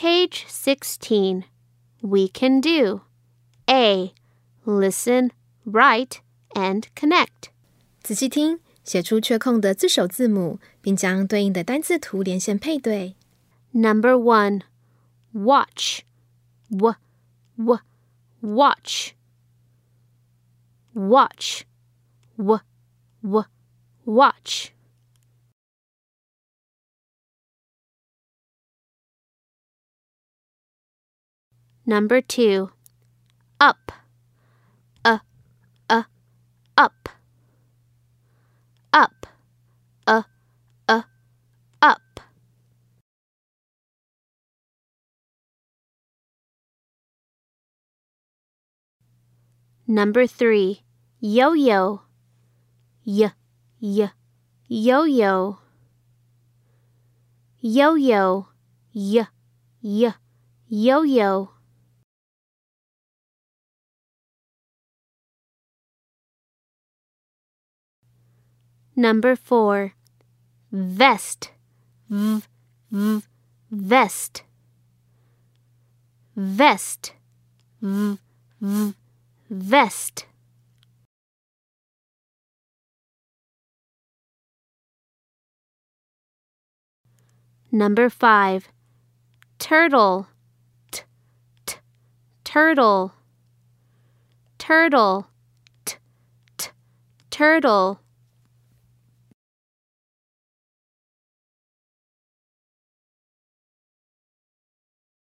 Page 16. We can do A. Listen, write, and connect. 仔细听，写出缺空的字首字母，并将对应的单字图连线配对。 Number 1. Watch. Watch. Watch. Watch. Number 2. Up. Up. Up. Up. Number 3. Yo-yo. Yo-yo. Yo-yo. Yo-yo. Number 4. Vest. Vest. Vest. Vest. Number 5. Turtle. Turtle. Turtle. Turtle.